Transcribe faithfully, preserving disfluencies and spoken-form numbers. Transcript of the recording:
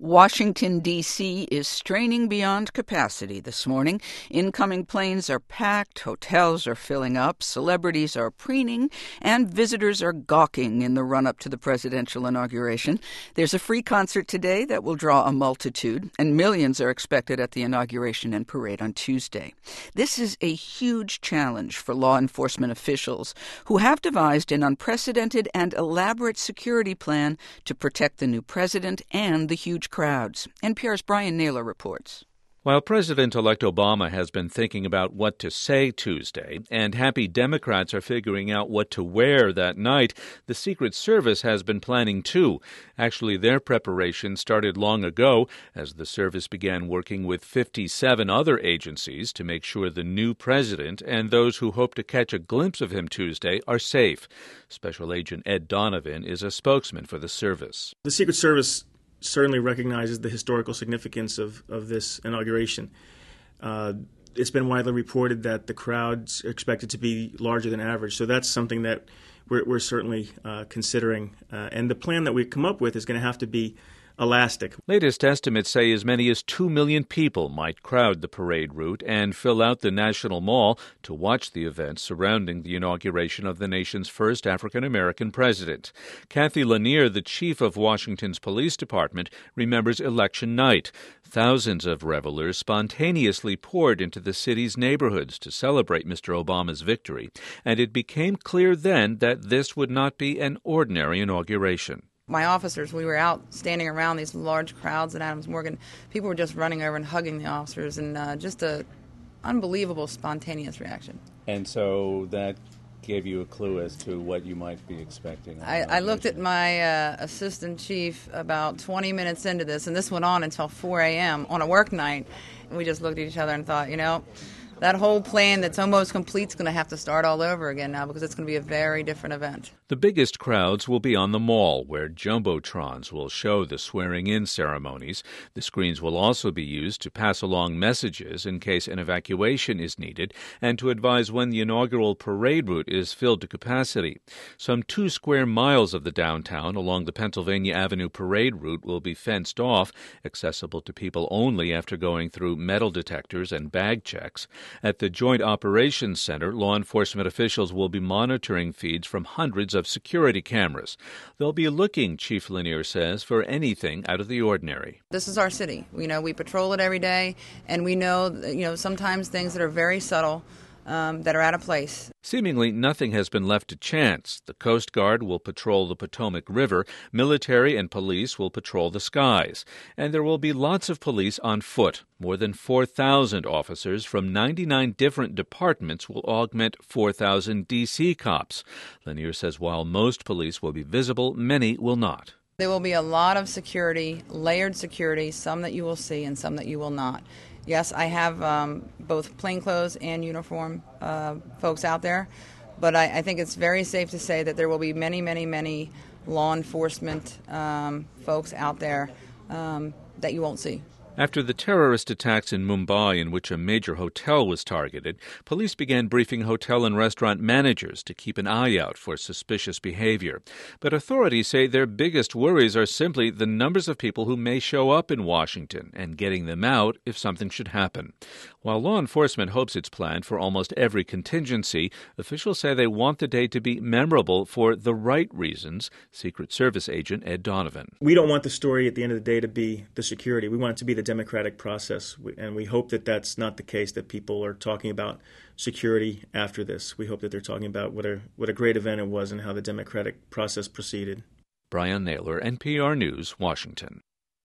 Washington, D C is straining beyond capacity this morning. Incoming planes are packed, hotels are filling up, celebrities are preening, and visitors are gawking in the run-up to the presidential inauguration. There's a free concert today that will draw a multitude, and millions are expected at the inauguration and parade on Tuesday. This is a huge challenge for law enforcement officials who have devised an unprecedented and elaborate security plan to protect the new president and the huge crowds. N P R's Brian Naylor reports. While President-elect Obama has been thinking about what to say Tuesday, and happy Democrats are figuring out what to wear that night, the Secret Service has been planning too. Actually, their preparation started long ago as the service began working with fifty-seven other agencies to make sure the new president and those who hope to catch a glimpse of him Tuesday are safe. Special Agent Ed Donovan is a spokesman for the service. The Secret Service certainly recognizes the historical significance of, of this inauguration. Uh, it's been widely reported that the crowds are expected to be larger than average, so that's something that we're, we're certainly uh, considering. Uh, and the plan that we come up with is going to have to be elastic. Latest estimates say as many as two million people might crowd the parade route and fill out the National Mall to watch the events surrounding the inauguration of the nation's first African-American president. Kathy Lanier, the chief of Washington's police department, remembers election night. Thousands of revelers spontaneously poured into the city's neighborhoods to celebrate Mister Obama's victory, and it became clear then that this would not be an ordinary inauguration. My officers, we were out standing around these large crowds at Adams Morgan. People were just running over and hugging the officers, and uh, just a unbelievable spontaneous reaction. And so that gave you a clue as to what you might be expecting. I, I looked at my uh, assistant chief about twenty minutes into this, and this went on until four a.m. on a work night. And we just looked at each other and thought, you know, that whole plan that's almost complete is going to have to start all over again now because it's going to be a very different event. The biggest crowds will be on the Mall, where jumbotrons will show the swearing-in ceremonies. The screens will also be used to pass along messages in case an evacuation is needed and to advise when the inaugural parade route is filled to capacity. Some two square miles of the downtown along the Pennsylvania Avenue parade route will be fenced off, accessible to people only after going through metal detectors and bag checks. At the Joint Operations Center, law enforcement officials will be monitoring feeds from hundreds of security cameras. They'll be looking, Chief Lanier says, for anything out of the ordinary. This is our city. You know, we patrol it every day, and we know, you know, sometimes things that are very subtle Um, that are out of place. Seemingly nothing has been left to chance. The Coast Guard will patrol the Potomac River, military and police will patrol the skies, and there will be lots of police on foot. More than four thousand officers from ninety-nine different departments will augment four thousand D C cops. Lanier says while most police will be visible, many will not. There will be a lot of security, layered security, some that you will see and some that you will not. Yes, I have um, both plainclothes and uniform uh, folks out there, but I, I think it's very safe to say that there will be many, many, many law enforcement um, folks out there um, that you won't see. After the terrorist attacks in Mumbai, in which a major hotel was targeted, police began briefing hotel and restaurant managers to keep an eye out for suspicious behavior. But authorities say their biggest worries are simply the numbers of people who may show up in Washington and getting them out if something should happen. While law enforcement hopes it's planned for almost every contingency, officials say they want the day to be memorable for the right reasons. Secret Service agent Ed Donovan. We don't want the story at the end of the day to be the security. We want it to be the democratic process, and we hope that that's not the case, that people are talking about security after this. We hope that they're talking about what a, what a great event it was and how the democratic process proceeded. Brian Naylor, N P R News, Washington.